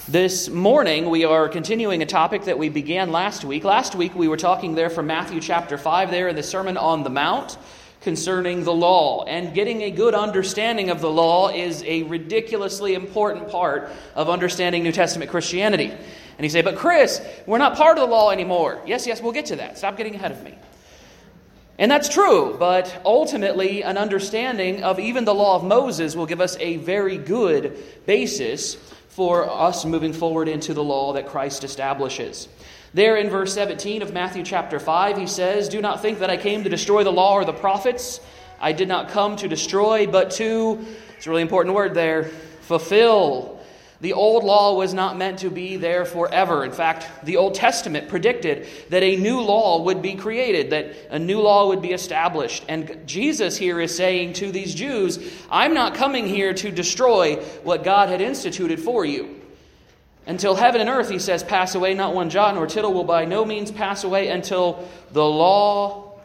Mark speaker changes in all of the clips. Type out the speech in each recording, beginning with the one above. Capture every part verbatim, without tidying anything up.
Speaker 1: This morning, we are continuing a topic that we began last week. Last week, we were talking there from Matthew chapter five there in the Sermon on the Mount concerning the law. And getting a good understanding of the law is a ridiculously important part of understanding New Testament Christianity. And you say, but Chris, we're not part of the law anymore. Yes, yes, we'll get to that. Stop getting ahead of me. And that's true, but ultimately an understanding of even the law of Moses will give us a very good basis for us moving forward into the law that Christ establishes. There in verse seventeen of Matthew chapter five, he says, "Do not think that I came to destroy the law or the prophets. I did not come to destroy, but to," it's a really important word there, fulfill. The old law was not meant to be there forever. In fact, the Old Testament predicted that a new law would be created, that a new law would be established. And Jesus here is saying to these Jews, I'm not coming here to destroy what God had instituted for you. Until heaven and earth, he says, pass away, not one jot nor tittle will by no means pass away until the law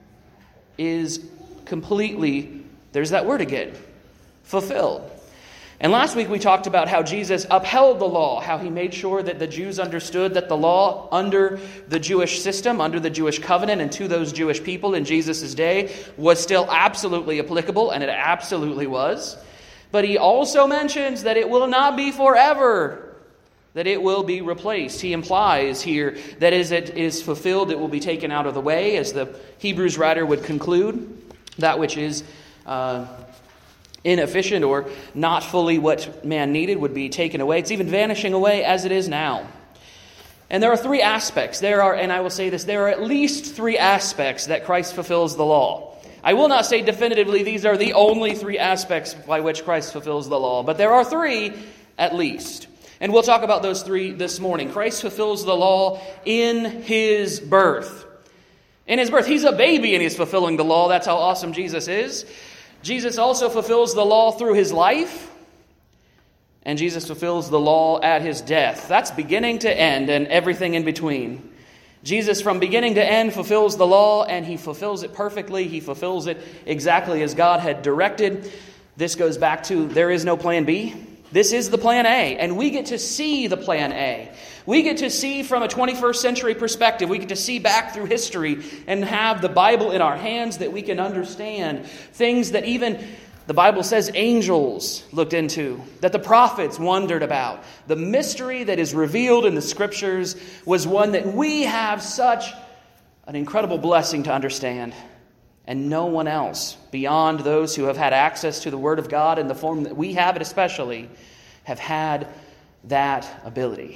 Speaker 1: is completely, there's that word again, fulfilled. And last week we talked about how Jesus upheld the law, how he made sure that the Jews understood that the law under the Jewish system, under the Jewish covenant, and to those Jewish people in Jesus' day was still absolutely applicable, and it absolutely was. But he also mentions that it will not be forever, that it will be replaced. He implies here that as it is fulfilled, it will be taken out of the way, as the Hebrews writer would conclude, that which is Uh, inefficient or not fully what man needed would be taken away. It's even vanishing away as it is now. And there are three aspects. There are, and I will say this, there are at least three aspects that Christ fulfills the law. I will not say definitively these are the only three aspects by which Christ fulfills the law, but there are three at least. And we'll talk about those three this morning. Christ fulfills the law in his birth. In his birth. He's a baby and he's fulfilling the law. That's how awesome Jesus is. Jesus also fulfills the law through his life, and Jesus fulfills the law at his death. That's beginning to end and everything in between. Jesus from beginning to end fulfills the law, and he fulfills it perfectly. He fulfills it exactly as God had directed. This goes back to there is no plan B. This is the plan A, and we get to see the plan A. We get to see from a twenty-first century perspective. We get to see back through history and have the Bible in our hands that we can understand things that even the Bible says angels looked into, that the prophets wondered about. The mystery that is revealed in the Scriptures was one that we have such an incredible blessing to understand. And no one else, beyond those who have had access to the Word of God in the form that we have it especially, have had that ability.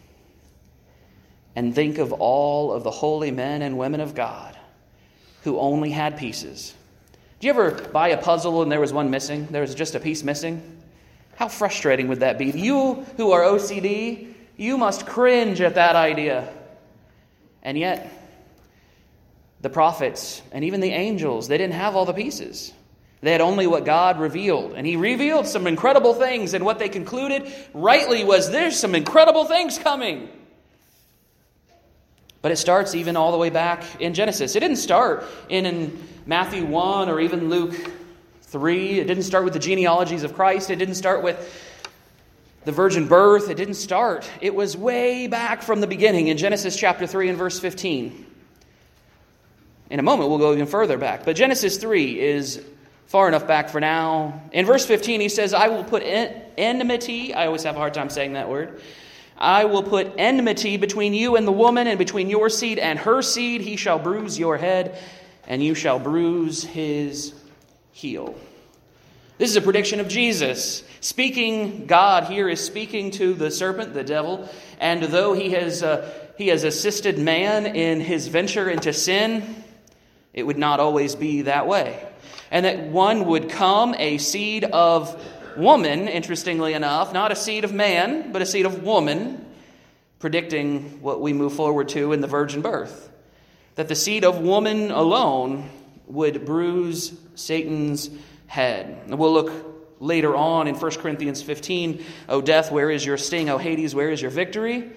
Speaker 1: And think of all of the holy men and women of God who only had pieces. Do you ever buy a puzzle and there was one missing? There was just a piece missing? How frustrating would that be? You who are O C D, you must cringe at that idea. And yet, the prophets and even the angels, they didn't have all the pieces. They had only what God revealed. And he revealed some incredible things, and what they concluded rightly was there's some incredible things coming. But it starts even all the way back in Genesis. It didn't start in, in Matthew one or even Luke three. It didn't start with the genealogies of Christ. It didn't start with the virgin birth. It didn't start. It was way back from the beginning in Genesis chapter three and verse fifteen. In a moment, we'll go even further back. But Genesis three is far enough back for now. In verse fifteen, he says, I will put en- enmity. I always have a hard time saying that word. I will put enmity between you and the woman, and between your seed and her seed. He shall bruise your head, and you shall bruise his heel. This is a prediction of Jesus. Speaking, God here is speaking to the serpent, the devil. And though he has uh, he has assisted man in his venture into sin, it would not always be that way. And that one would come, a seed of woman, interestingly enough, not a seed of man, but a seed of woman, predicting what we move forward to in the virgin birth. That the seed of woman alone would bruise Satan's head. And we'll look later on in First Corinthians fifteen, O death, where is your sting? O Hades, where is your victory?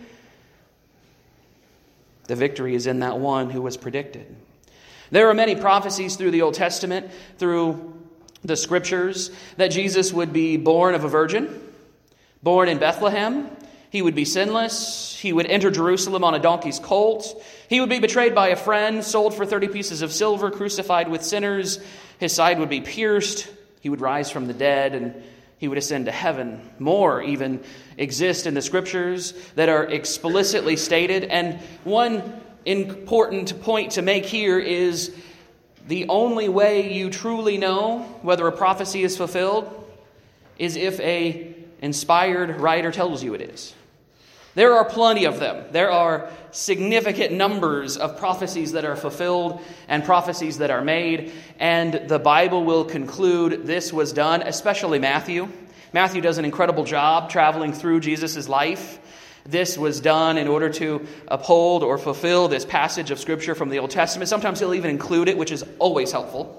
Speaker 1: The victory is in that one who was predicted. There are many prophecies through the Old Testament, through the Scriptures, that Jesus would be born of a virgin, born in Bethlehem. He would be sinless. He would enter Jerusalem on a donkey's colt. He would be betrayed by a friend, sold for thirty pieces of silver, crucified with sinners. His side would be pierced. He would rise from the dead, and he would ascend to heaven. More even exist in the Scriptures that are explicitly stated. And one important point to make here is the only way you truly know whether a prophecy is fulfilled is if a inspired writer tells you it is. There are plenty of them. There are significant numbers of prophecies that are fulfilled and prophecies that are made. And the Bible will conclude this was done, especially Matthew. Matthew does an incredible job traveling through Jesus' life. This was done in order to uphold or fulfill this passage of Scripture from the Old Testament. Sometimes he'll even include it, which is always helpful.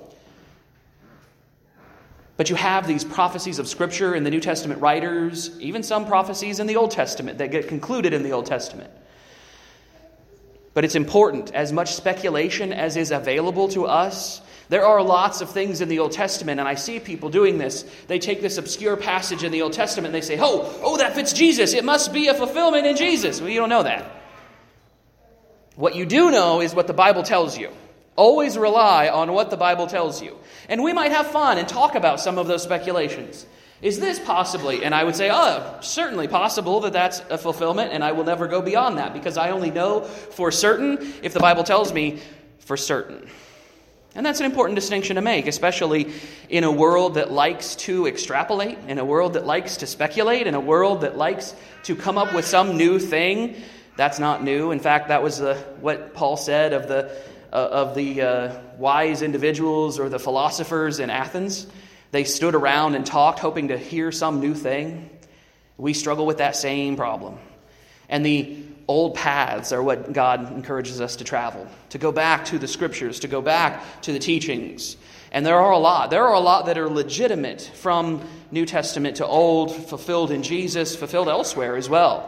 Speaker 1: But you have these prophecies of Scripture in the New Testament writers, even some prophecies in the Old Testament that get concluded in the Old Testament. But it's important, as much speculation as is available to us. There are lots of things in the Old Testament, and I see people doing this. They take this obscure passage in the Old Testament and they say, oh, oh, that fits Jesus. It must be a fulfillment in Jesus. Well, you don't know that. What you do know is what the Bible tells you. Always rely on what the Bible tells you. And we might have fun and talk about some of those speculations. Is this possibly? And I would say, oh, certainly possible that that's a fulfillment, and I will never go beyond that because I only know for certain if the Bible tells me for certain. And that's an important distinction to make, especially in a world that likes to extrapolate, in a world that likes to speculate, in a world that likes to come up with some new thing. That's not new. In fact, that was the, what Paul said of the uh, of the uh, wise individuals or the philosophers in Athens. They stood around and talked, hoping to hear some new thing. We struggle with that same problem. And the old paths are what God encourages us to travel, to go back to the Scriptures, to go back to the teachings. And there are a lot. There are a lot that are legitimate from New Testament to Old, fulfilled in Jesus, fulfilled elsewhere as well.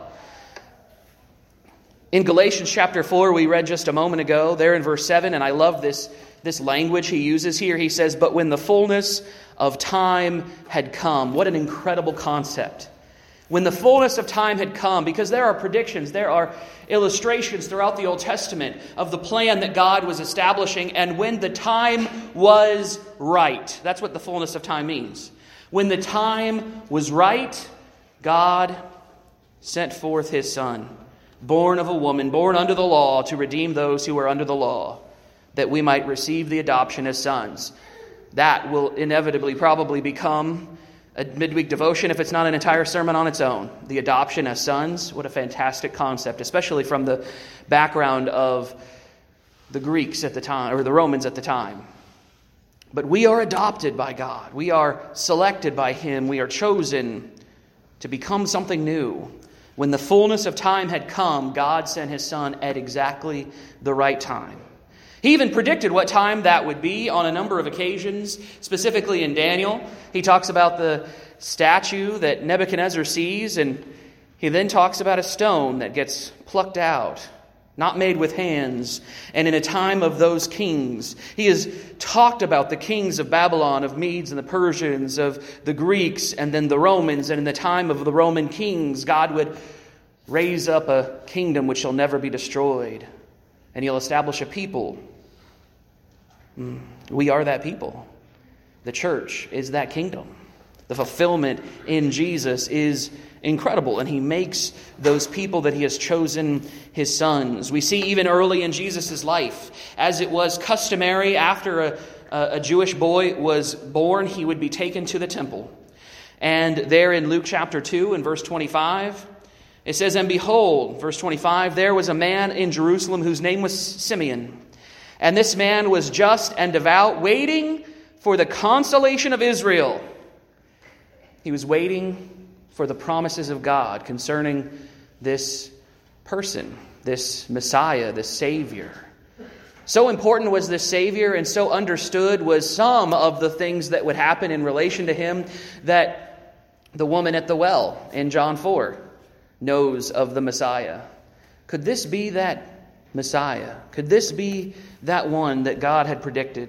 Speaker 1: In Galatians chapter four, we read just a moment ago, there in verse seven, and I love this, this language he uses here. He says, but when the fullness of time had come. What an incredible concept. When the fullness of time had come, because there are predictions, there are illustrations throughout the Old Testament of the plan that God was establishing, and when the time was right. That's what the fullness of time means. When the time was right, God sent forth His Son, born of a woman, born under the law, to redeem those who are under the law, that we might receive the adoption as sons. That will inevitably probably become a midweek devotion if it's not an entire sermon on its own. The adoption as sons, what a fantastic concept, especially from the background of the Greeks at the time, or the Romans at the time. But we are adopted by God. We are selected by Him. We are chosen to become something new. When the fullness of time had come, God sent His Son at exactly the right time. He even predicted what time that would be on a number of occasions, specifically in Daniel. He talks about the statue that Nebuchadnezzar sees, and he then talks about a stone that gets plucked out, not made with hands. And in a time of those kings, he has talked about the kings of Babylon, of Medes and the Persians, of the Greeks, and then the Romans. And in the time of the Roman kings, God would raise up a kingdom which shall never be destroyed. And He'll establish a people. We are that people. The church is that kingdom. The fulfillment in Jesus is incredible, and He makes those people that He has chosen His sons. We see even early in Jesus' life, as it was customary after a, a Jewish boy was born, he would be taken to the temple. And there in Luke chapter two and verse twenty-five, it says, and behold, verse twenty-five, there was a man in Jerusalem whose name was Simeon. And this man was just and devout, waiting for the consolation of Israel. He was waiting for the promises of God concerning this person, this Messiah, this Savior. So important was this Savior, and so understood was some of the things that would happen in relation to Him, that the woman at the well in John four knows of the Messiah. Could this be that Messiah? Could this be that one that God had predicted?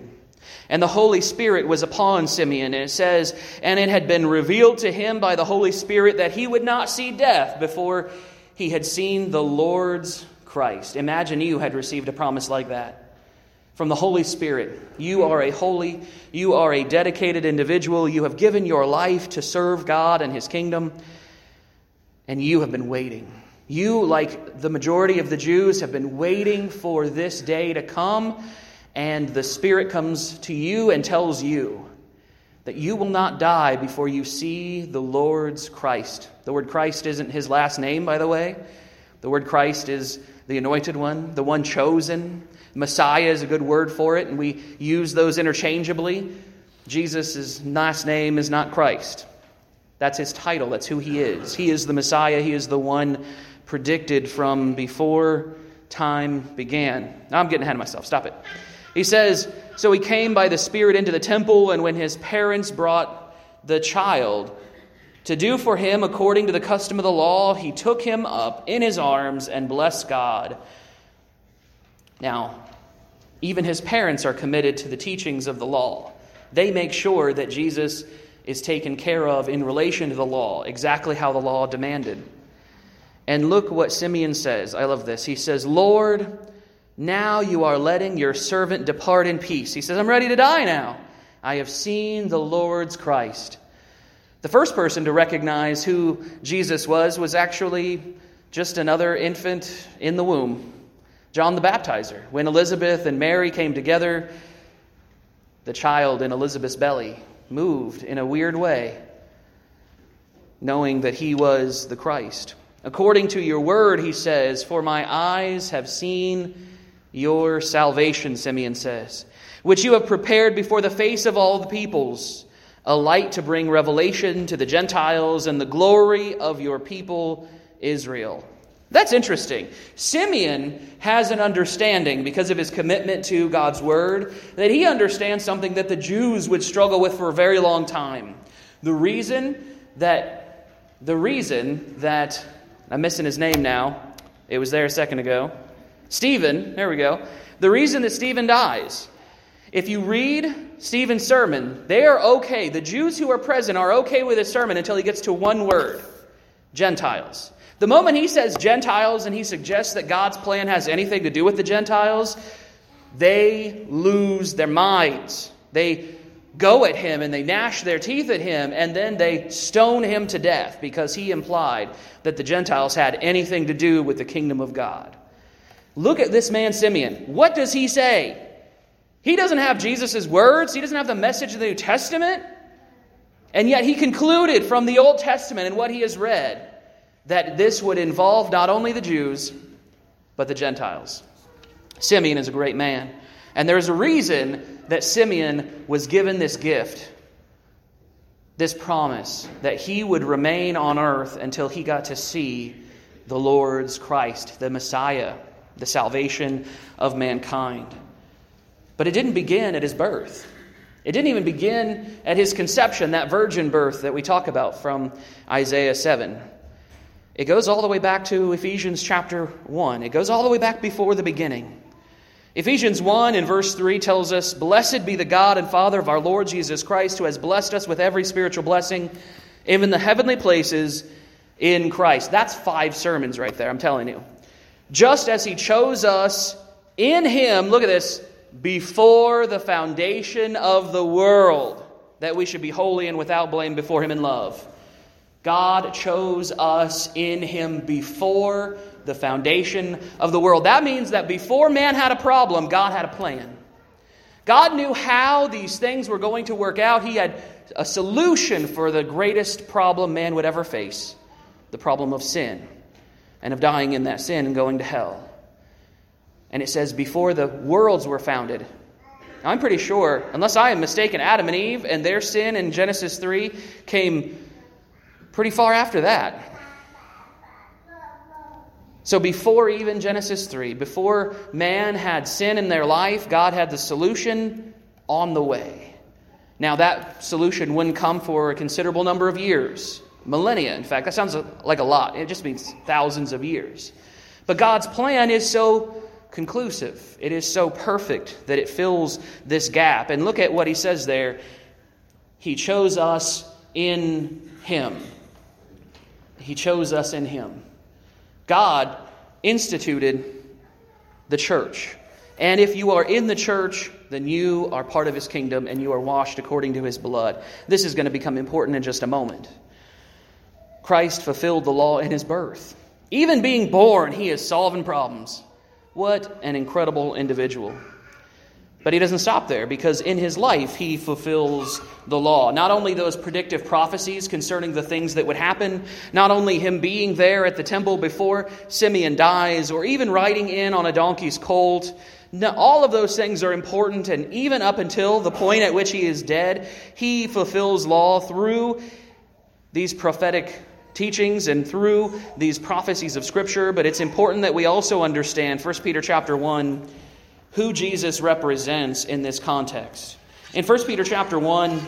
Speaker 1: And the Holy Spirit was upon Simeon. And it says, and it had been revealed to him by the Holy Spirit that he would not see death before he had seen the Lord's Christ. Imagine you had received a promise like that from the Holy Spirit. You are a holy, you are a dedicated individual. You have given your life to serve God and His kingdom. And you have been waiting. You, like the majority of the Jews, have been waiting for this day to come. And the Spirit comes to you and tells you that you will not die before you see the Lord's Christ. The word Christ isn't His last name, by the way. The word Christ is the anointed one, the one chosen. Messiah is a good word for it, and we use those interchangeably. Jesus' last name is not Christ. That's His title. That's who He is. He is the Messiah. He is the one predicted from before time began. Now I'm getting ahead of myself. Stop it. He says, so he came by the Spirit into the temple, and when his parents brought the child to do for him according to the custom of the law, he took him up in his arms and blessed God. Now, even his parents are committed to the teachings of the law. They make sure that Jesus is taken care of in relation to the law, exactly how the law demanded. And look what Simeon says. I love this. He says, Lord, now you are letting your servant depart in peace. He says, I'm ready to die now. I have seen the Lord's Christ. The first person to recognize who Jesus was was actually just another infant in the womb, John the Baptizer. When Elizabeth and Mary came together, the child in Elizabeth's belly moved in a weird way, knowing that he was the Christ. According to your word, he says, for my eyes have seen your salvation, Simeon says, which you have prepared before the face of all the peoples, a light to bring revelation to the Gentiles and the glory of your people Israel. That's interesting. Simeon has an understanding, because of his commitment to God's word, that he understands something that the Jews would struggle with for a very long time. The reason that, the reason that, I'm missing his name now, it was there a second ago, Stephen, there we go. The reason that Stephen dies, if you read Stephen's sermon, they are okay. The Jews who are present are okay with his sermon until he gets to one word, Gentiles. The moment he says Gentiles and he suggests that God's plan has anything to do with the Gentiles, they lose their minds. They go at him and they gnash their teeth at him, and then they stone him to death because he implied that the Gentiles had anything to do with the kingdom of God. Look at this man, Simeon. What does he say? He doesn't have Jesus' words. He doesn't have the message of the New Testament. And yet he concluded from the Old Testament and what he has read that this would involve not only the Jews, but the Gentiles. Simeon is a great man. And there's a reason that Simeon was given this gift, this promise, that he would remain on earth until he got to see the Lord's Christ, the Messiah, the salvation of mankind. But it didn't begin at his birth. It didn't even begin at his conception, that virgin birth that we talk about from Isaiah seven. It goes all the way back to Ephesians chapter one. It goes all the way back before the beginning. Ephesians one in verse three tells us, Blessed be the God and Father of our Lord Jesus Christ, who has blessed us with every spiritual blessing, even in the heavenly places in Christ. That's five sermons right there, I'm telling you. Just as He chose us in Him, look at this, before the foundation of the world, that we should be holy and without blame before Him in love. God chose us in Him before the foundation of the world. That means that before man had a problem, God had a plan. God knew how these things were going to work out. He had a solution for the greatest problem man would ever face, the problem of sin, and of dying in that sin and going to hell. And it says, before the worlds were founded. Now, I'm pretty sure, unless I am mistaken, Adam and Eve and their sin in Genesis three came pretty far after that. So before even Genesis three, before man had sin in their life, God had the solution on the way. Now, that solution wouldn't come for a considerable number of years. Millennia, in fact. That sounds like a lot. It just means thousands of years. But God's plan is so conclusive. It is so perfect that it fills this gap. And look at what he says there. He chose us in him. He chose us in him. God instituted the church. And if you are in the church, then you are part of his kingdom and you are washed according to his blood. This is going to become important in just a moment. Christ fulfilled the law in his birth. Even being born, he is solving problems. What an incredible individual. But he doesn't stop there, because in his life he fulfills the law. Not only those predictive prophecies concerning the things that would happen, not only him being there at the temple before Simeon dies, or even riding in on a donkey's colt. No, all of those things are important, and even up until the point at which he is dead, he fulfills law through these prophetic teachings and through these prophecies of Scripture. But it's important that we also understand First Peter chapter one, who Jesus represents in this context. In First Peter chapter one,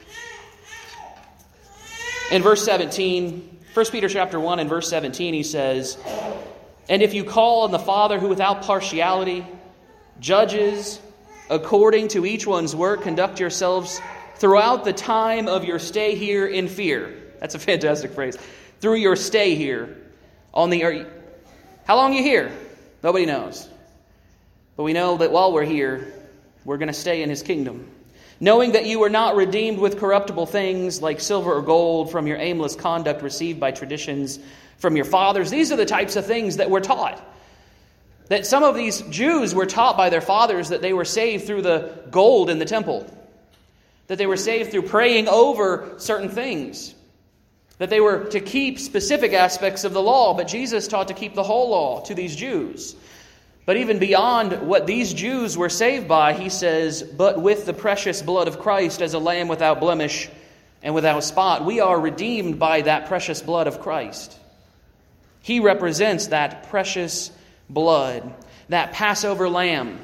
Speaker 1: in verse seventeen, First Peter chapter one and verse seventeen, he says, "And if you call on the Father who without partiality judges according to each one's work, conduct yourselves throughout the time of your stay here in fear." That's a fantastic phrase. Through your stay here on the earth. How long are you here? Nobody knows. But we know that while we're here, we're going to stay in his kingdom. Knowing that you were not redeemed with corruptible things like silver or gold from your aimless conduct received by traditions from your fathers. These are the types of things that we're taught. That some of these Jews were taught by their fathers that they were saved through the gold in the temple. That they were saved through praying over certain things. That they were to keep specific aspects of the law. But Jesus taught to keep the whole law to these Jews. But even beyond what these Jews were saved by, he says, "But with the precious blood of Christ as a lamb without blemish and without spot," we are redeemed by that precious blood of Christ. He represents that precious blood, that Passover lamb.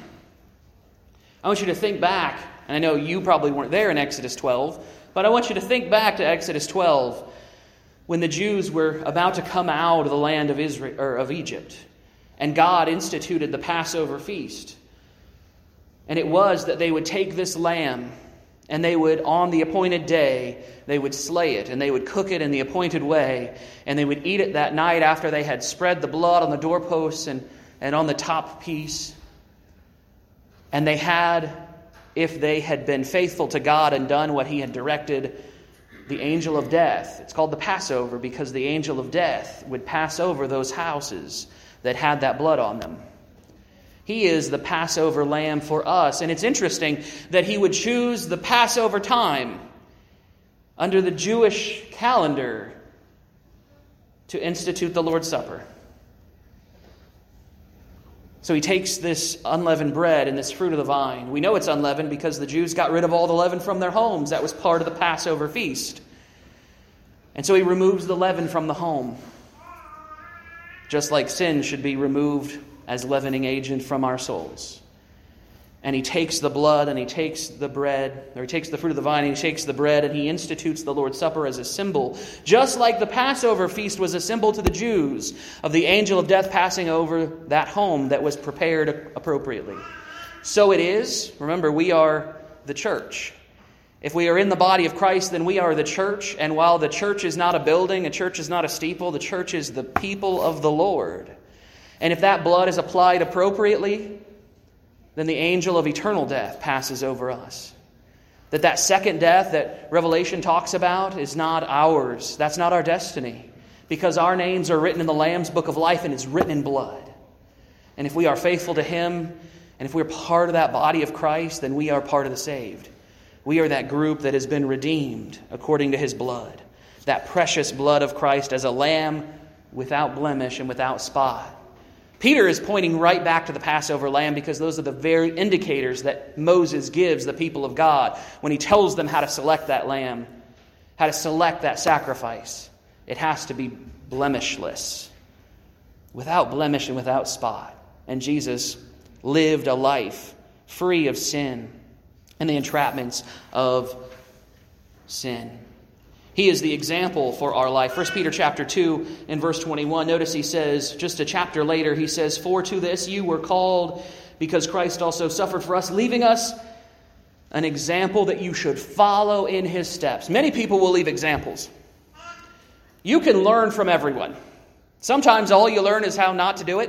Speaker 1: I want you to think back, and I know you probably weren't there in Exodus twelve, but I want you to think back to Exodus twelve when the Jews were about to come out of the land of Israel or of Egypt. And God instituted the Passover feast. And it was that they would take this lamb and they would, on the appointed day, they would slay it and they would cook it in the appointed way. And they would eat it that night after they had spread the blood on the doorposts and, and on the top piece. And they had, if they had been faithful to God and done what he had directed, the angel of death. It's called the Passover because the angel of death would pass over those houses that had that blood on them. He is the Passover lamb for us. And it's interesting that he would choose the Passover time under the Jewish calendar to institute the Lord's Supper. So he takes this unleavened bread and this fruit of the vine. We know it's unleavened because the Jews got rid of all the leaven from their homes. That was part of the Passover feast. And so he removes the leaven from the home. Just like sin should be removed as leavening agent from our souls. And he takes the blood and he takes the bread, or he takes the fruit of the vine and he takes the bread and he institutes the Lord's Supper as a symbol. Just like the Passover feast was a symbol to the Jews of the angel of death passing over that home that was prepared appropriately. So it is, remember, we are the church. If we are in the body of Christ, then we are the church. And while the church is not a building, a church is not a steeple, the church is the people of the Lord. And if that blood is applied appropriately, then the angel of eternal death passes over us. That that second death that Revelation talks about is not ours. That's not our destiny. Because our names are written in the Lamb's book of life and it's written in blood. And if we are faithful to him, and if we're part of that body of Christ, then we are part of the saved. We are that group that has been redeemed according to his blood. That precious blood of Christ as a lamb without blemish and without spot. Peter is pointing right back to the Passover lamb because those are the very indicators that Moses gives the people of God when he tells them how to select that lamb, how to select that sacrifice. It has to be blemishless, without blemish and without spot. And Jesus lived a life free of sin and the entrapments of sin. He is the example for our life. First Peter chapter two and verse twenty-one, notice he says, just a chapter later, he says, "For to this you were called, because Christ also suffered for us, leaving us an example that you should follow in his steps." Many people will leave examples. You can learn from everyone. Sometimes all you learn is how not to do it.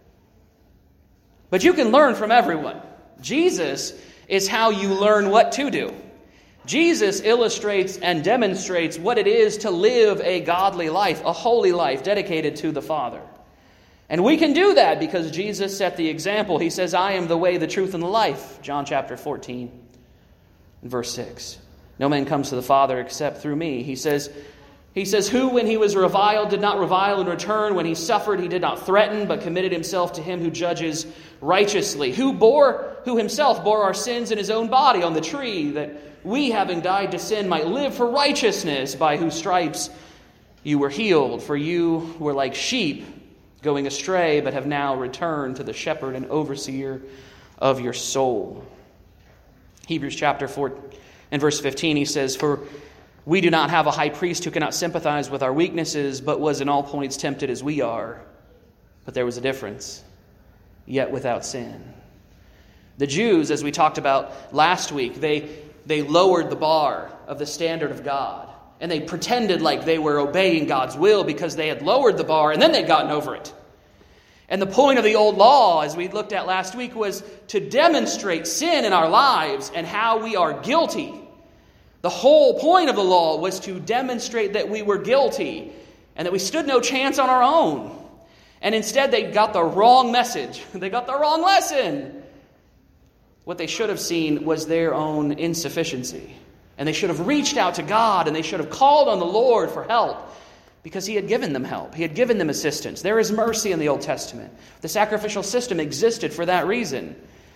Speaker 1: But you can learn from everyone. Jesus is how you learn what to do. Jesus illustrates and demonstrates what it is to live a godly life, a holy life dedicated to the Father. And we can do that because Jesus set the example. He says, "I am the way, the truth, and the life." John chapter fourteen and verse six. "No man comes to the Father except through me." He says, He says, "Who, when he was reviled, did not revile in return. When he suffered, he did not threaten, but committed himself to him who judges righteously. Who bore, who himself bore our sins in his own body on the tree, that we, having died to sin, might live for righteousness, by whose stripes you were healed. For you were like sheep going astray, but have now returned to the shepherd and overseer of your soul." Hebrews chapter four and verse fifteen, he says, "For we do not have a high priest who cannot sympathize with our weaknesses, but was in all points tempted as we are. But there was a difference, yet without sin." The Jews, as we talked about last week, they, they lowered the bar of the standard of God. And they pretended like they were obeying God's will because they had lowered the bar and then they'd gotten over it. And the point of the old law, as we looked at last week, was to demonstrate sin in our lives and how we are guilty. The whole point of the law was to demonstrate that we were guilty and that we stood no chance on our own. And instead they got the wrong message. They got the wrong lesson. What they should have seen was their own insufficiency. And they should have reached out to God and they should have called on the Lord for help because he had given them help. He had given them assistance. There is mercy in the Old Testament. The sacrificial system existed for that reason.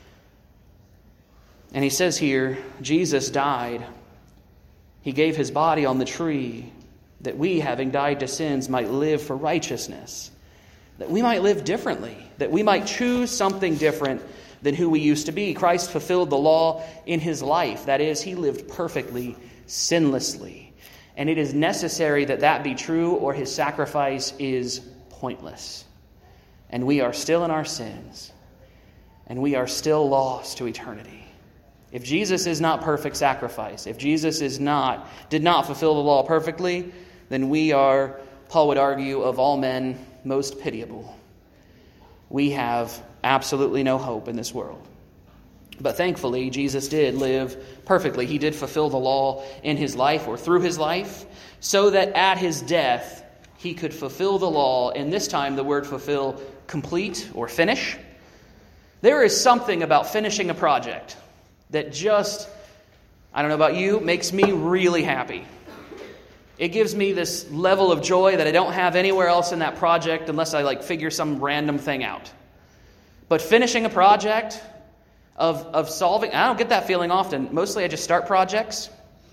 Speaker 1: And he says here, Jesus died. He gave his body on the tree that we, having died to sins, might live for righteousness. That we might live differently. That we might choose something different than who we used to be. Christ fulfilled the law in his life. That is, he lived perfectly, sinlessly. And it is necessary that that be true, or his sacrifice is pointless. And we are still in our sins. And we are still lost to eternity. If Jesus is not perfect sacrifice, if Jesus is not, did not fulfill the law perfectly, then we are, Paul would argue, of all men, most pitiable. We have absolutely no hope in this world. But thankfully, Jesus did live perfectly. He did fulfill the law in his life, or through his life, so that at his death, he could fulfill the law. And this time, the word fulfill, complete or finish. There is something about finishing a project that just, I don't know about you, makes me really happy. It gives me this level of joy that I don't have anywhere else in that project unless I like figure some random thing out. But finishing a project of, of solving, I don't get that feeling often. Mostly I just start projects.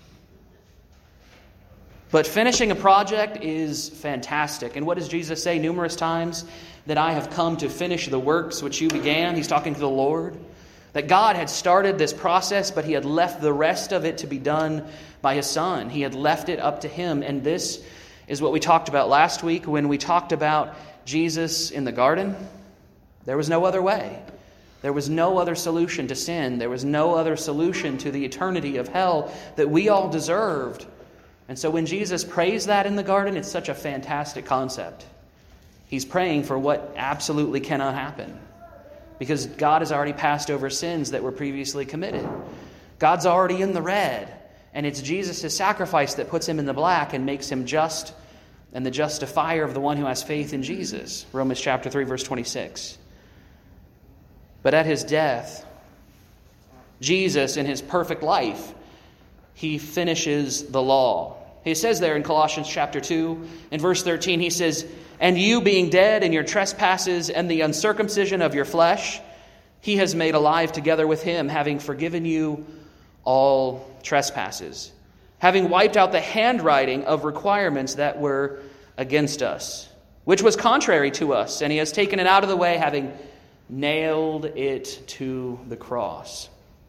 Speaker 1: But finishing a project is fantastic. And what does Jesus say numerous times? That I have come to finish the works which you began. He's talking to the Lord. That God had started this process, but he had left the rest of it to be done by his Son. He had left it up to him. And this is what we talked about last week when we talked about Jesus in the garden. There was no other way. There was no other solution to sin. There was no other solution to the eternity of hell that we all deserved. And so when Jesus prays that in the garden, it's such a fantastic concept. He's praying for what absolutely cannot happen. Because God has already passed over sins that were previously committed. God's already in the red. And it's Jesus' sacrifice that puts him in the black and makes him just and the justifier of the one who has faith in Jesus. Romans chapter three, verse twenty-six. But at his death, Jesus, in his perfect life, he finishes the law. He says there in Colossians chapter two, in verse thirteen, he says, "And you being dead in your trespasses and the uncircumcision of your flesh, he has made alive together with him, having forgiven you all trespasses, having wiped out the handwriting of requirements that were against us, which was contrary to us, and he has taken it out of the way, having nailed it to the cross."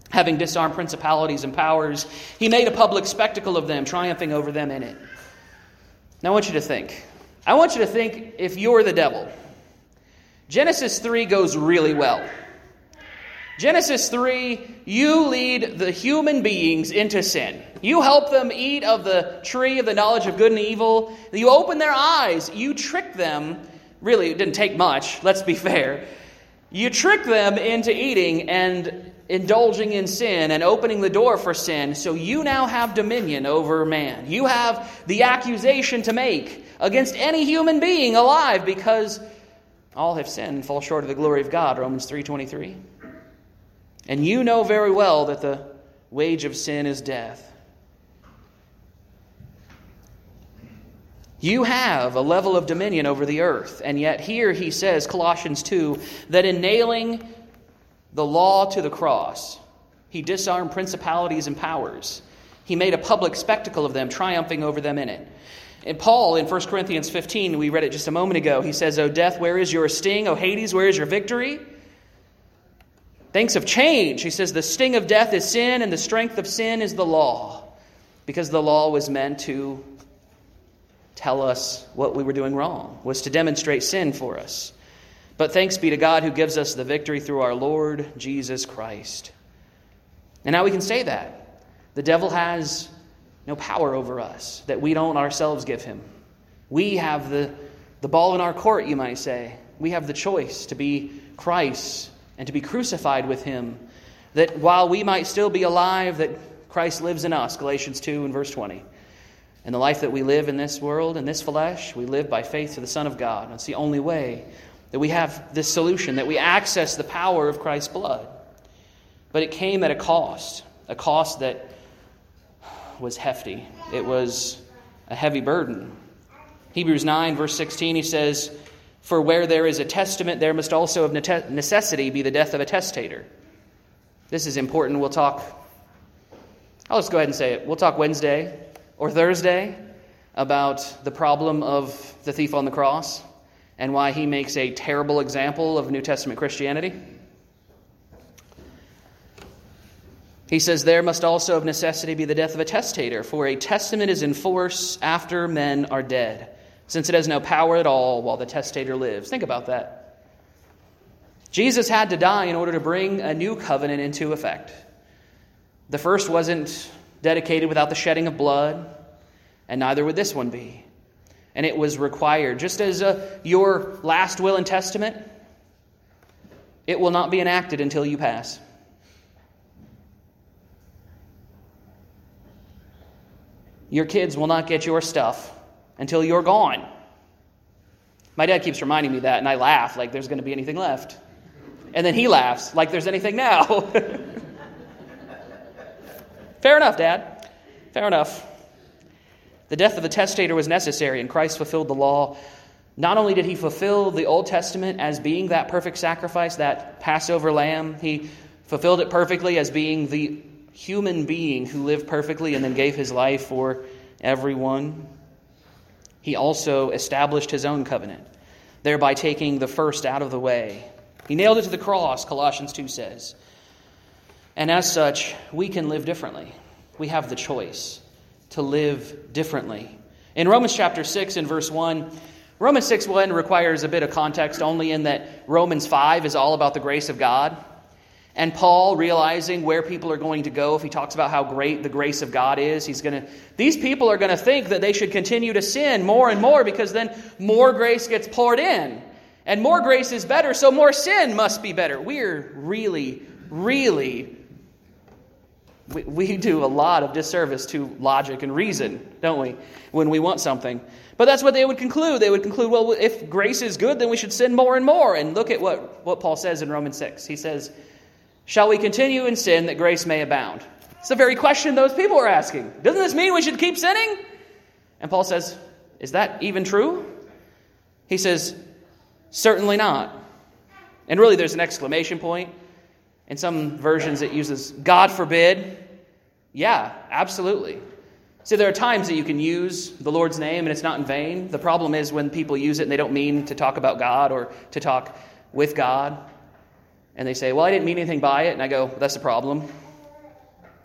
Speaker 1: Having disarmed principalities and powers, he made a public spectacle of them, triumphing over them in it. Now I want you to think. I want you to think if you're the devil. Genesis three goes really well. Genesis three, you lead the human beings into sin. You help them eat of the tree of the knowledge of good and evil. You open their eyes. You trick them. Really, it didn't take much, let's be fair. You trick them into eating and indulging in sin and opening the door for sin. So you now have dominion over man. You have the accusation to make against any human being alive because all have sinned and fall short of the glory of God, Romans three twenty-three. And you know very well that the wage of sin is death. You have a level of dominion over the earth. And yet here he says, Colossians two, that in nailing the law to the cross, he disarmed principalities and powers. He made a public spectacle of them, triumphing over them in it. And Paul, in First Corinthians fifteen, we read it just a moment ago, he says, O death, where is your sting? O Hades, where is your victory? Things have changed. He says, the sting of death is sin, and the strength of sin is the law. Because the law was meant to tell us what we were doing wrong, was to demonstrate sin for us. But thanks be to God who gives us the victory through our Lord Jesus Christ. And now we can say that. The devil has no power over us, that we don't ourselves give him. We have the, the ball in our court, you might say. We have the choice to be Christ and to be crucified with him. That while we might still be alive, that Christ lives in us, Galatians two and verse twenty. And the life that we live in this world, in this flesh, we live by faith to the Son of God. That's the only way that we have this solution, that we access the power of Christ's blood. But it came at a cost, a cost that was hefty. It was a heavy burden. Hebrews nine, verse sixteen, he says, for where there is a testament, there must also of necessity be the death of a testator. This is important. We'll talk, I'll just go ahead and say it. We'll talk Wednesday or Thursday about the problem of the thief on the cross and why he makes a terrible example of New Testament Christianity. He says, there must also of necessity be the death of a testator, for a testament is in force after men are dead, since it has no power at all while the testator lives. Think about that. Jesus had to die in order to bring a new covenant into effect. The first wasn't dedicated without the shedding of blood, and neither would this one be. And it was required. Just as uh, your last will and testament, it will not be enacted until you pass. Your kids will not get your stuff until you're gone. My dad keeps reminding me that, and I laugh like there's going to be anything left. And then he laughs like there's anything now. Fair enough, Dad. Fair enough. The death of the testator was necessary, and Christ fulfilled the law. Not only did he fulfill the Old Testament as being that perfect sacrifice, that Passover lamb, he fulfilled it perfectly as being the human being who lived perfectly and then gave his life for everyone. He also established his own covenant, thereby taking the first out of the way. He nailed it to the cross, Colossians two says. And as such, we can live differently. We have the choice to live differently. In Romans chapter six and verse one, Romans six one requires a bit of context only in that Romans five is all about the grace of God. And Paul, realizing where people are going to go, if he talks about how great the grace of God is, he's going to, these people are going to think that they should continue to sin more and more because then more grace gets poured in. And more grace is better, so more sin must be better. We're really, really, we, we do a lot of disservice to logic and reason, don't we, when we want something. But that's what they would conclude. They would conclude, well, if grace is good, then we should sin more and more. And look at what, what Paul says in Romans six. He says, shall we continue in sin that grace may abound? It's the very question those people are asking. Doesn't this mean we should keep sinning? And Paul says, is that even true? He says, certainly not. And really there's an exclamation point. In some versions it uses, God forbid. Yeah, absolutely. See, there are times that you can use the Lord's name and it's not in vain. The problem is when people use it and they don't mean to talk about God or to talk with God. And they say, well, I didn't mean anything by it. And I go, well, that's the problem.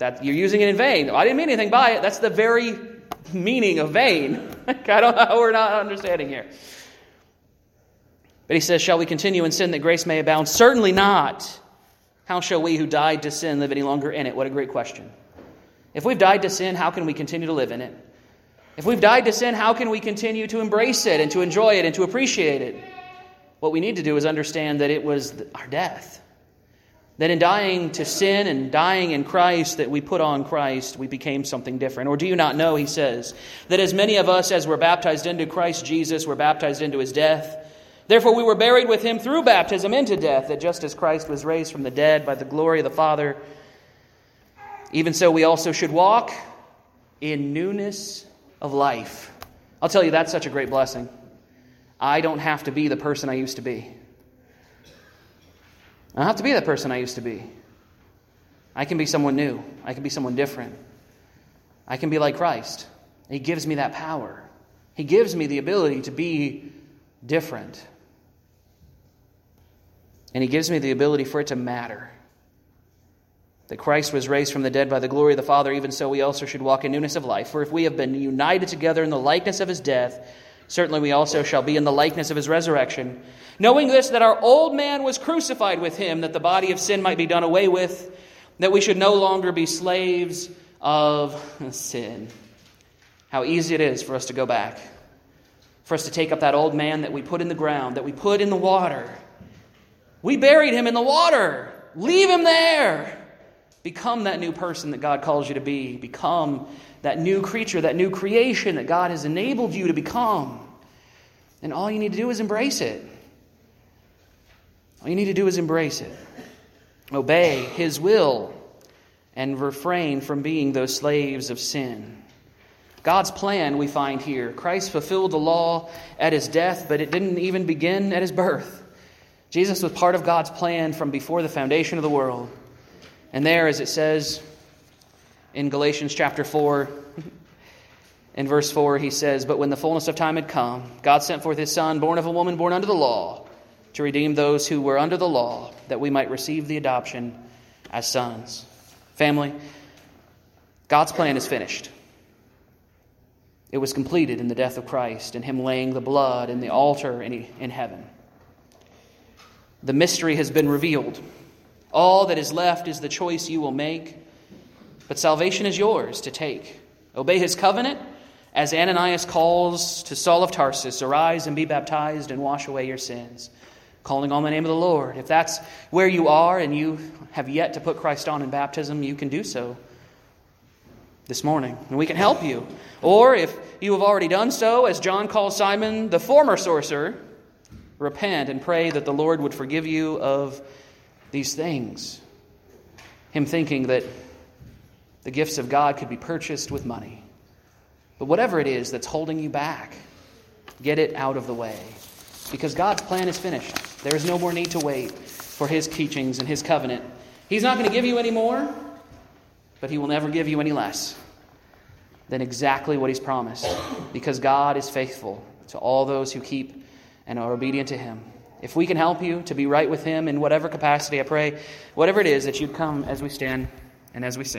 Speaker 1: That you're using it in vain. I didn't mean anything by it. That's the very meaning of vain. I don't know how we're not understanding here. But he says, shall we continue in sin that grace may abound? Certainly not. How shall we who died to sin live any longer in it? What a great question. If we've died to sin, how can we continue to live in it? If we've died to sin, how can we continue to embrace it and to enjoy it and to appreciate it? What we need to do is understand that it was our death. That in dying to sin and dying in Christ, that we put on Christ, we became something different. Or do you not know, he says, that as many of us as were baptized into Christ Jesus were baptized into his death? Therefore we were buried with him through baptism into death, that just as Christ was raised from the dead by the glory of the Father, even so we also should walk in newness of life. I'll tell you, that's such a great blessing. I don't have to be the person I used to be. I don't have to be the person I used to be. I can be someone new. I can be someone different. I can be like Christ. He gives me that power. He gives me the ability to be different. And he gives me the ability for it to matter. That Christ was raised from the dead by the glory of the Father, even so we also should walk in newness of life. For if we have been united together in the likeness of his death, certainly we also shall be in the likeness of his resurrection. Knowing this, that our old man was crucified with him, that the body of sin might be done away with, that we should no longer be slaves of sin. How easy it is for us to go back. For us to take up that old man that we put in the ground, that we put in the water. We buried him in the water. Leave him there. Become that new person that God calls you to be. Become that new creature, that new creation that God has enabled you to become. And all you need to do is embrace it. All you need to do is embrace it. Obey his will and refrain from being those slaves of sin. God's plan we find here. Christ fulfilled the law at his death, but it didn't even begin at his birth. Jesus was part of God's plan from before the foundation of the world. And there, as it says in Galatians chapter four, in verse four, he says, but when the fullness of time had come, God sent forth his Son, born of a woman, born under the law, to redeem those who were under the law, that we might receive the adoption as sons. Family, God's plan is finished. It was completed in the death of Christ and him laying the blood in the altar in, in heaven. The mystery has been revealed. All that is left is the choice you will make. But salvation is yours to take. Obey his covenant, as Ananias calls to Saul of Tarsus, arise and be baptized and wash away your sins, calling on the name of the Lord. If that's where you are and you have yet to put Christ on in baptism, you can do so this morning, and we can help you. Or if you have already done so, as John calls Simon, the former sorcerer, repent and pray that the Lord would forgive you of these things. Him thinking that the gifts of God could be purchased with money. But whatever it is that's holding you back, get it out of the way. Because God's plan is finished. There is no more need to wait for his teachings and his covenant. He's not going to give you any more, but he will never give you any less than exactly what he's promised. Because God is faithful to all those who keep and are obedient to him. If we can help you to be right with him in whatever capacity, I pray, whatever it is, that you'd come as we stand and as we sing.